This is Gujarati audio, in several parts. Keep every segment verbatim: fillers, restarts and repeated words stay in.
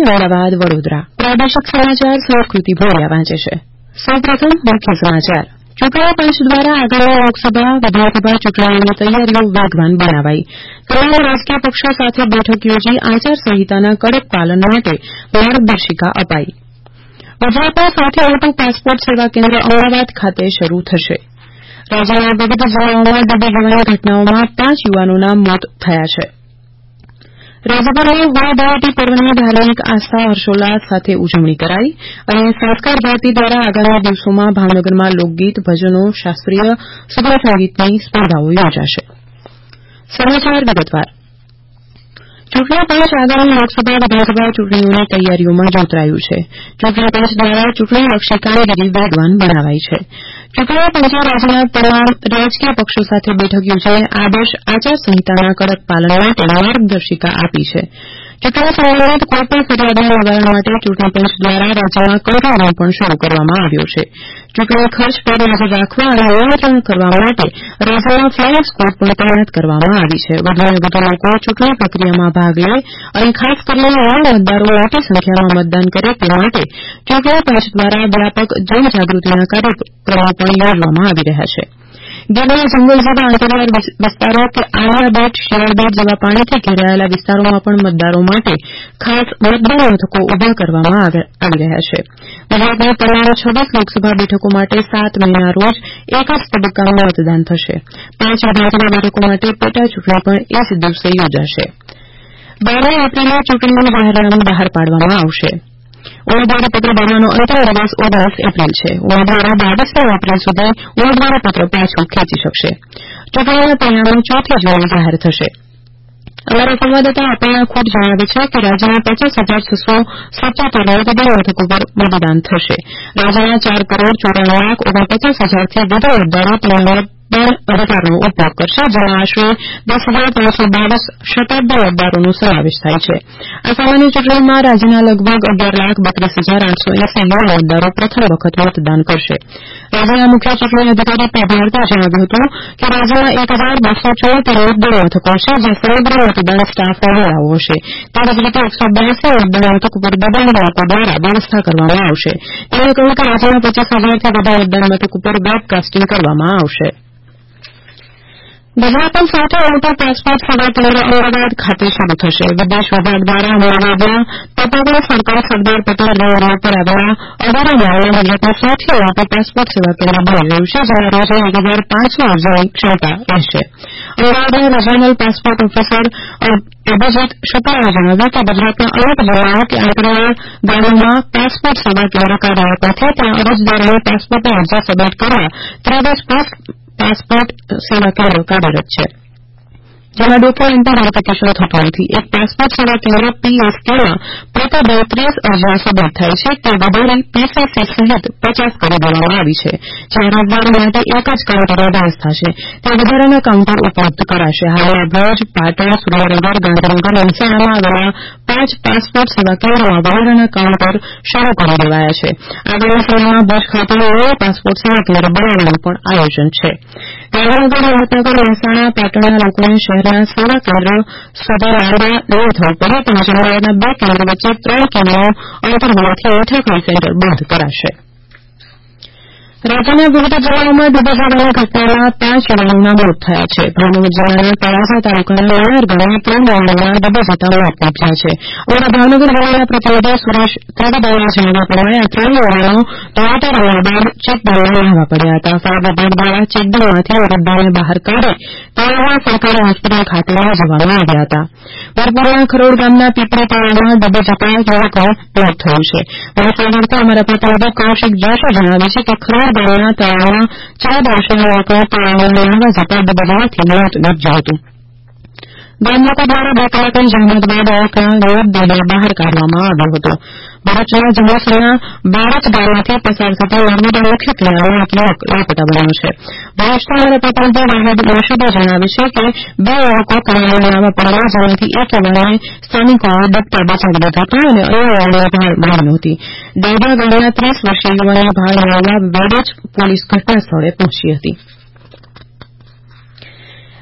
અમદાવાદ વડોદરા પ્રાદેશિક સમાચાર સંસ્કૃતિ ભોળિયા વાંચે છે. સૌપ્રથમ મુખ્ય સમાચાર. ચૂંટણી પંચ દ્વારા આગામી લોકસભા વિધાનસભા ચૂંટણીઓની તૈયારીઓ વેગવાન બનાવાઈ. તમામ રાજકીય પક્ષો સાથે બેઠક યોજી આચારસંહિતાના કડક પાલન માટે માર્ગદર્શિકા અપાઈ. ગુજરાતમાં સૌથી મોટું પાસપોર્ટ સેવા કેન્દ્ર અમદાવાદ ખાતે શરૂ થશે. રાજ્યના વિવિધ જિલ્લાઓમાં ડૂબી જવાની ઘટનાઓમાં પાંચ યુવાનોના મોત થયા છે. રાજ્યભરમાં હોળી ધૂળેટી પર્વની ધાર્મિક આસ્થા હર્ષોલ્લાસ સાથે ઉજવણી કરાઈ અને સંસ્કાર ભારતી દ્વારા આગામી દિવસોમાં ભાવનગરમાં લોકગીત ભજનો શાસ્ત્રીય સુગમ સંગીતની સ્પર્ધાઓ યોજાશે. સમાચાર વિગતવાર. ચૂંટણી પંચ આગામી લોકસભા વિધાનસભા ચૂંટણીઓની તૈયારીઓમાં જોતરાયું છે. ચૂંટણી પંચ દ્વારા ચૂંટણીલક્ષી કામગીરી વેગવાન બનાવાઈ છે. ચૂંટણી પંચે રાજ્યના તમામ રાજકીય પક્ષો સાથે બેઠક યોજી આદર્શ આચારસંહિતાના કડક પાલન માટે માર્ગદર્શિકા આપી છે. ચૂંટણી સંબંધિત કોઈપણ ફરિયાદના નિવારણ માટે ચૂંટણી પંચ દ્વારા રાજ્યમાં કંટ્રોલ રૂમ પણ શરૂ કરવામાં આવ્યો છે. ચૂંટણી ખર્ચ પર નજર રાખવા અને નિયંત્રણ કરવા માટે રાજ્યમાં ફ્લાઇંગ સ્ક્વોડ પણ તૈનાત કરવામાં આવી છે. વધુને વધુ લોકો ચૂંટણી પ્રક્રિયામાં ભાગ લે અને ખાસ કરીને નવા મતદારો મોટી સંખ્યામાં મતદાન કરે તે માટે ચૂંટણી પંચ દ્વારા વ્યાપક જનજાગૃતિના કાર્યક્રમો પણ યોજવામાં આવી રહ્યા છે. ગીરના જંગલ જેવા અંતરિયાળ વિસ્તારો કે આલિયા બેટ શિયાળ બેટ જેવા પાણીથી ઘેરાયેલા વિસ્તારોમાં પણ મતદારો માટે ખાસ મતદાન મથકો ઉભા કરવામાં આવી રહ્યા છે. ગુજરાતની તમામ છવ્વીસ લોકસભા બેઠકો માટે સાત મેના રોજ એક જ તબક્કામાં મતદાન થશે. પાંચ વિધાનસભા બેઠકો માટે પેટા ચૂંટણી પણ એ જ દિવસે યોજાશે. બારમી એપ્રિલે ચૂંટણીનું જાહેરનામું બહાર પાડવામાં આવશે. ઉમેદવારીપત્ર ભરવાનો અંતિમ દિવસ ઓગણીસ એપ્રિલ છે. ઉમેદવારો બાવીસમી એપ્રિલ સુધી ઉમેદવારીપત્ર પાછું ખેંચી શકશે. ચૂંટણીના પરિણામો ચોથી જૂને જાહેર થશે. અમારા સંવાદદાતા અપર્ણા ખુટ જણાવે છે કે રાજ્યના પચાસ હજાર છસો સત્યોતેર મતદાન મથકો પર મતદાન થશે. રાજ્યના ચાર કરોડ ચોરાણું લાખ ઓગણપચાસ હજારથી વધુ મતદારો તેમના મતદાન અધિકારનો ઉપયોગ કરશે, જેમાં આશરે દસ હજાર ત્રણસો બાવીસ શતાબ્દી મતદારોનો સમાવેશ થાય છે. આ સામાન્ય ચૂંટણીમાં રાજ્યના લગભગ અગિયાર લાખ બત્રીસ હજાર આઠસો એસી યુવા મતદારો પ્રથમ વખત મતદાન કરશે. રાજ્યના મુખ્ય ચૂંટણી અધિકારી પી ભારતીએ જણાવ્યું હતું કે રાજ્યમાં એક હજાર બસો ચોતેર મતદાન મથકો છે, જે સમગ્ર મતદાન સ્ટાફનો મેળાવો હશે. તેવી જ રીતે એકસો બ્યાસી મતદાન મથકો પર દિવ્યાંગ લોકો દ્વારા વ્યવસ્થા કરવામાં આવશે. તેમણે કહ્યું કે રાજ્યના પચાસ હજારથી વધુ મતદાન મથકો પર વેબકાસ્ટિંગ કરવામાં આવશે. ગુજરાતનું સૌથી મોટું પાસપોર્ટ સેવા કેન્દ્ર અમદાવાદ ખાતે શરૂ થશે. વિદેશ વિભાગ દ્વારા અમદાવાદના પતંગના સર્કલ સરદાર પટેલ રોડ પર આવેલા અઢારે માળનું ગુજરાતનું સૌથી મોટું પાસપોર્ટ સેવા કેન્દ્ર બની રહ્યું છે, જેમાં રોજે એક હજાર પાંચસો અરજીની ક્ષમતા રહેશે. અમદાવાદના રિજનલ પાસપોર્ટ ઓફિસર અભિજીત શુક્લાએ જણાવ્યું કે ગુજરાતના અનેક જિલ્લાઓ કે અંતરિયાળ ગામોમાં પાસપોર્ટ સેવા કેન્દ્ર કાર્યરત નથી. ત્યાં અરજદારોને પાસપોર્ટની અરજી સબમિટ કરવા ત્રેવીસ પાસપોર્ટ સેવા કેન્દ્ર કાર્યરત છે, જેમાં ડોક્યુમેન્ટ વેરિફિકેશન થતું નથી. એક પાસપોર્ટ સેવા કેન્દ્ર પીએસકેમાં પ્રતિ ત્રીસ અરજીઓ સબમિટ થાય છે, તે વધારી પીસીસી સહિત પચાસ કરી દેવામાં આવી છે. જ્યાં અરજદારો માટે એક જ કાઉન્ટરની વ્યવસ્થા છે, ત્યાં વધારાના કાઉન્ટર ઉપલબ્ધ કરાશે. હાલમાં ભુજ, પાટણ, સુરેન્દ્રનગર, ગાંધીનગર, મહેસાણામાં આવેલા પાંચ પાસપોર્ટ સેવા કેન્દ્રોમાં વધારાના કાઉન્ટર શરૂ કરી દેવાયા છે. આગામી સમયમાં ભુજ ખાતે નવું પાસપોર્ટ સેવા કેન્દ્ર બનાવવાનું પણ આયોજન છે. ગાંધીનગર, હિંમતનગર, મહેસાણા, પાટણના લોકોને શહેરના સેવા કેન્દ્ર સુધી લાંબા નહીં થવું પડે, તેમજ અમદાવાદના બે કેન્દ્ર વચ્ચે ત્રણ કિમીનું અંતર હોવાથી મીઠાખડી સેન્ટર બંધ કરાશે. રાજ્યના વિવિધ જિલ્લાઓમાં ડૂબી જવાની ઘટનામાં પાંચ યુવાનોના મોત થયા છે. ભાવનગર જિલ્લાના તળાજા તાલુકાના નાનાર ગામે ત્રણ યુવાનોના ડૂબી જતા મોત નીપજ્યા છે. અમારા ભાવનગર જિલ્લાના પ્રતિનિધિ સુરેશ ત્રિવેદીના જણાવ્યા પ્રમાણે આ ત્રણ યુવાનો ધોળાટા રમ્યા બાદ ચેકડેમમાં નહાવા પડ્યા હતા. ફાયર વિભાગ દ્વારા ચેકડેમમાંથી મૃતદેહને બહાર કાઢી તળાજા સરકારી હોસ્પિટલ ખાતે લઈ જવામાં આવ્યા હતા. વીરપુરના ખરોડ ગામના પીપળી તળાવમાં ડૂબી જતા યુવકનું મોત થયું છે. મહીસાગરથી અમારા પ્રતિનિધિ કૌશિક જોશી જણાવે છે કે ખરોડ ગામના તળાવમાં ચૌદ વર્ષના યુવકને તળાવમાં નહાવા જતા ડૂબી જવાથી મોત નીપજ્યું હતું. ગામ લોકો દ્વારા બે કલાકની જહેમત બાદ યુવકના મૃતદેહને બહાર કાઢવામાં આવ્યો હતો. ભરૂચના જંબુસરના બારચ ગામમાંથી પસાર થતા નર્મદા મુખ્ય કિનારામાં એક યુવક લાપતા બન્યો છે. ભરૂચના અમારા પ્રતિનિધિ વાહિદ મોશીદે જણાવ્યું છે કે બે યુવકો કિનારે નહાવા પડ્યા, જેમાંથી એક યુવાને સ્થાનિકોએ ડૂબતા બચાવી લીધો હતો અને અન્ય યુવાનને ભાળ મળી નહોતી. ડેડા ગામના ત્રીસ વર્ષીય યુવાનને ભાળ મળવા વેડજ પોલીસ ઘટના સ્થળે પહોંચી હતી.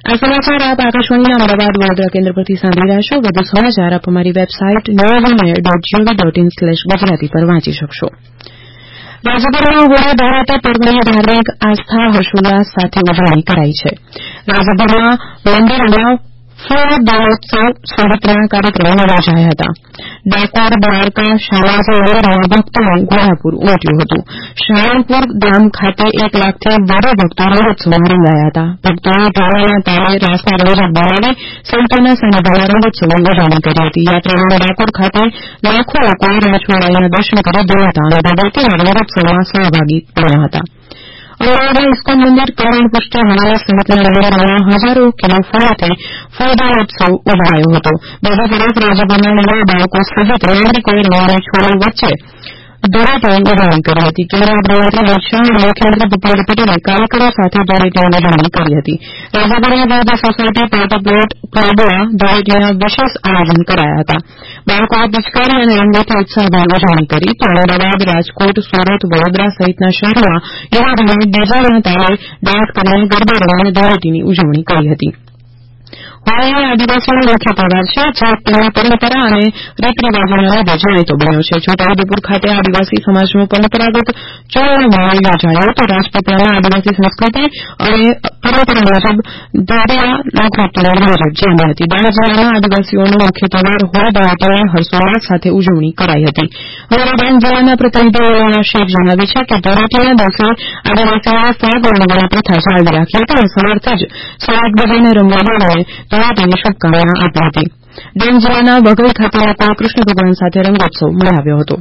આ સમાચાર આપ આકાશવાણીના અમદાવાદ વડોદરા કેન્દ્ર પરથી સાંભળી રહ્યા છો. વધુ સમાચાર આપ અમારી website news on air dot G O V dot in slash Gujarati પર વાંચી શકશો. રાજ્યભરમાં હોળી ધૂળેટી પર્વની ધાર્મિક આસ્થા હર્ષોલ્લાસ સાથે ઉજવણી કરાઈ છે. રાજ્યભરમાં મંદિરોમાં ફૂલ દોલોત્સવ સહિતના કાર્યક્રમો યોજાયા હતા. ડાકોર, દ્વારકા, શાળાજી મંદિરોમાં ભક્તોનું ઘોડાપુર ઉમટ્યું હતું. શાળંગપુર ધામ ખાતે એક લાખથી વધુ ભક્તો રંગોત્સવમાં રંગાયા હતા. ભક્તોએ ઢોલના તાલે રાસના રંગત બોલાવી સંતોના સાનિધ્યમાં રંગોત્સવની ઉજવણી કરી હતી. યાત્રાધામ ડાકોર ખાતે લાખો લોકોએ રાજવાડાના દર્શન કરી દેવતા અને ભગવતીના રંગોત્સવમાં સહભાગી બન્યા હતા. અમદાવાદના ઇસ્કોન મંદિર, કલ્યાણ પુષ્ટિ હવાલા સહિતના મંદિરોમાં હજારો કિલો ફૂલોથી ફૂલદોલોત્સવ ઉજવાયો હતો. બીજી તરફ રાજ્યભરના નાના બાળકો સહિત નાગરિકોએ રંગોના છોડો વચ્ચે ધૂળેટીની ઉજવણી કરી હતી. કેન્દ્રીય ગૃહમંત્રી અમિત શાહ અને મુખ્યમંત્રી ભૂપેન્દ્ર પટેલે કાર્યકરો સાથે ધૂળેટીની ઉજવણી કરી હતી. રાજ્યભરની વિવિધ સોસાયટી, પાર્ટી પ્લોટ, ક્લબોમાં ધૂળેટીના વિશેષ આયોજન કરાયા હતા. બાળકોએ પિચકારી અને રંગોથી ઉત્સાહભેર ઉજવણી કરી તો અમદાવાદ, રાજકોટ, સુરત, વડોદરા સહિતના શહેરોમાં યુવાનોએ ડીજેના તાલે ડાન્સ કરીને ગરબા રમીને ધૂળેટીની ઉજવણી કરી હતી. હોળી એ આદિવાસીઓનો મુખ્ય તહેવાર છે, જે તેમની પરંપરા અને રીતરિવાજોના લીધે જાણીતો બન્યો છે. છોટાઉદેપુર ખાતે આદિવાસી સમાજનો પરંપરાગત ચોળનો મેળો યોજાયો હતો. રાજપીપળામાં આદિવાસી સંસ્કૃતિ અને પરંપરા મુજબ ધારિયા લોકનૃત્યની રમઝટ જામી હતી. ડાંગ જિલ્લામાં આદિવાસીઓનો મુખ્ય તહેવાર હોળી ધૂળેટીની હર્ષોલ્લાસ સાથે ઉજવણી કરાઈ હતી. અમારા ડાંગ જિલ્લાના પ્રતિનિધિ ઓળાના શેખ જણાવે છે કે ધૂળેટીના દિવસે આદિવાસીઓએ ફાગ ઓળંગવાની પ્રથા જાળવી રાખી હતી અને સવારથી જ સવા એકબીજાને રંગવા બોલાવીને ધૂળેટીની શુભકામના આપી હતી. ડાંગ જિલ્લાના વઘઈ ખાતે લોકોએ કૃષ્ણ ભગવાન સાથે રંગોત્સવ મનાવ્યો હતો.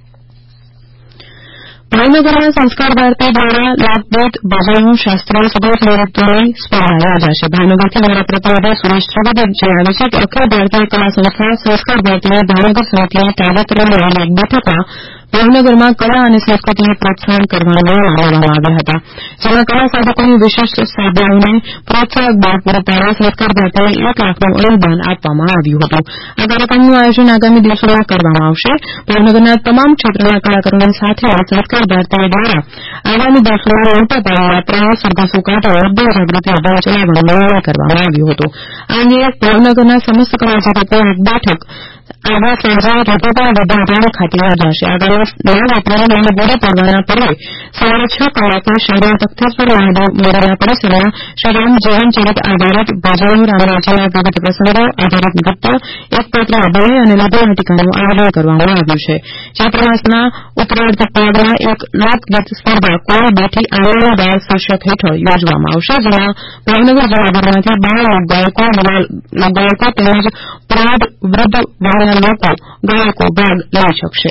ભાવનગરમાં સંસ્કાર ભારતી દ્વારા લોકગીત, ભજનો, શાસ્ત્રીય સંગીત નૃત્યોની સ્પર્ધા યોજાશે. ભાવનગરથી અમારા પ્રતિનિધિ સુરેશ ત્રિવેદી જણાવે છે કે અખિલ ભારતીય કલા સંસ્થા સંસ્કાર ભારતીની ભાવનગર સમિતિની તાજેતરમાં મળેલી એક બેઠકમાં ભાવનગરમાં કલા અને સંસ્કૃતિને પ્રોત્સાહન કરવાના નિર્ણય લેવામાં આવ્યા હતા. જેમાં કલા સાધકોની વિશિષ્ટ સાધનાઓને પ્રોત્સાહક બળ પૂરું પાડવા સંસ્કાર ભારતીને એક લાખનું અનુદાન આપવામાં આવ્યું હતું. આ કાર્યક્રમનું આયોજન આગામી દિવસોમાં કરવામાં આવશે. ભાવનગરના તમામ ક્ષેત્રના કલાકારોની સાથે સંસ્કાર ભારતી દ્વારા આગામી દિવસોમાં મોટા પાયે યાત્રાઓ, સરઘસો કાઢી ઉદ્યોગ જાગૃતિ અભિયાન ચલાવવાનો નિર્ણય કરવામાં આવ્યો હતો. આ અંગે ભાવનગરના સમસ્ત કલા જગતની એક બેઠક આવા સાંજે રઘુપા વિદ્યાધામ ખાતે યોજાશે. આગામી નવ એપ્રિલ અને ગુડી પડવાના પર્વે સવારે છ કલાકે શહેરના તખ્તેશ્વર મહાદેવ મંદિરના પરિસરમાં શ્રીરામ જીવનચરિત આધારિત ભજનો, રામરાજ્યના વિવિધ પ્રસંગો આધારિત નૃત્ય, એકપાત્ર અભિનય અને લઘુનાટિકાનું આયોજન કરવામાં આવ્યું છે. ચૈત્ર માસના ઉત્તરાર્ધ પર્વમાં એક લોકગીત સ્પર્ધા કોળી બેઠી આંગણના દાળ શીર્ષક હેઠળ યોજવામાં આવશે. જેમાં ભાવનગર જિલ્લાભરમાંથી બાર લોકગાયકો, યુવા લોકગાયકો તેમજ પ્રૌઢ, વૃદ્ધ વર્ગના લોકો ગાયકો ભાગ લઈ શકશે.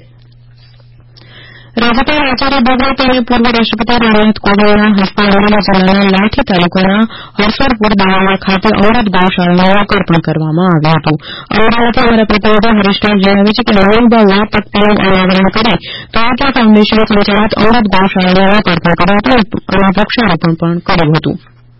રાજ્યપાલ આચાર્ય દેવવ્રત અને પૂર્વ રાષ્ટ્રપતિ રામનાથ કોવિંદના હસ્તે અમરેલી જિલ્લાના લાઠી તાલુકાના હરસરપુર દાવાડા ખાતે અમૃત ગૌશાળાનું લોકાર્પણ કરવામાં આવ્યું હતું. અમરેલીથી અમારા પ્રતિનિધિ હરીશરાવ જણાવે છે કે નવીનબા વા પટ્ટીનું અનાવરણ કરી તાલુકા ફાઉન્ડેશન સંચાલિત અમૃત ગૌશાળાનું લોકાર્પણ કર્યું હતું અને વૃક્ષારોપણ પણ કર્યું હતું.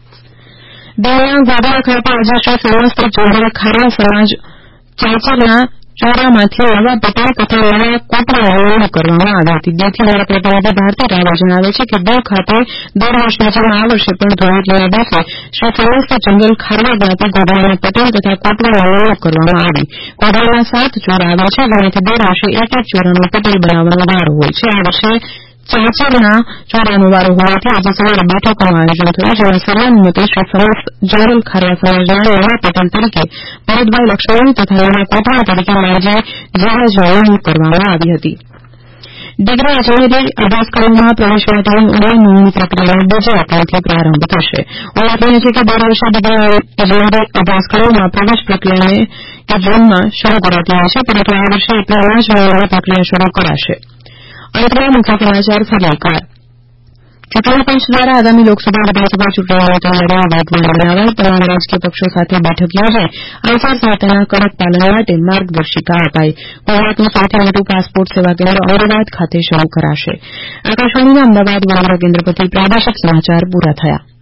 દીવના ગોધરા ખાતે આજે શ્રી સમસ્ત ચંદ્ર ખારવા સમાજ ચાચરના ચોરામાંથી નવા પટેલ તથા નવા કોટડાની નિમણૂક કરવામાં આવી હતી. દીવથી અમારા પ્રતિનિધિ ભારતી રાવલ જણાવે છે કે દીવ ખાતે દર વર્ષની જેમ આ વર્ષે પણ ધૂળેટીના દિવસે શ્રી સમસ્ત ચંદ્ર ખારવા જ્ઞાતિ ગોધરાના પટેલ તથા કોટડાની નિમણૂક કરવામાં આવી. ગોધરાના સાત ચોરા આવે છે, જેમાંથી દર વર્ષે એક એક ચોરાનો પટેલ બનાવવાનો વારો હોય છે. આ વર્ષે ચાચરના ચોરાનો વારો હોવાથી આજે સવારે બેઠકનું આયોજન થયું, જેમાં સર્વાનુમતે શ્રી સમસ્ત જનરલ ખારવા સમાજના નવા પટેલ તરીકે ભરતભાઈ લક્ષ્મણ તથા નવા કોટડા તરીકે માજી જીવાજની નિમણૂક કરવામાં આવી હતી. ડિગ્રી ઇજનેરી અભ્યાસક્રમોમાં પ્રવેશ માટેની ઓનલાઈન નોંધણી પ્રક્રિયાનો બીજા એપ્રિલથી પ્રારંભ થશે. ઉલ્લેખનીય છે કે દર વર્ષે ડિગ્રી ઇજનેરી અભ્યાસક્રમોમાં પ્રવેશ પ્રક્રિયાને જૂનમાં શરૂ કરાતી હોય છે, પરંતુ આ વર્ષે એપ્રિલમાં જ નોંધણી પ્રક્રિયા શરૂ કરાશે. અંતમાં મુખ્ય સમાચાર ફરી એકવાર. ચૂંટણી પંચ દ્વારા આગામી લોકસભા વિધાનસભા ચૂંટણીઓની તૈયારીઓ વેગવાન બનાવવા તમામ રાજકીય પક્ષો સાથે બેઠક યોજાઈ આચારસંહિતાના કડક પાલન માટે માર્ગદર્શિકા અપાઈ. ગુજરાતનું સૌથી મોટું પાસપોર્ટ સેવા કેન્દ્ર અમદાવાદ ખાતે શરૂ કરાશે. આકાશવાણીના અમદાવાદ વડોદરા કેન્દ્ર પરથી પ્રાદેશિક સમાચાર પૂરા થયા.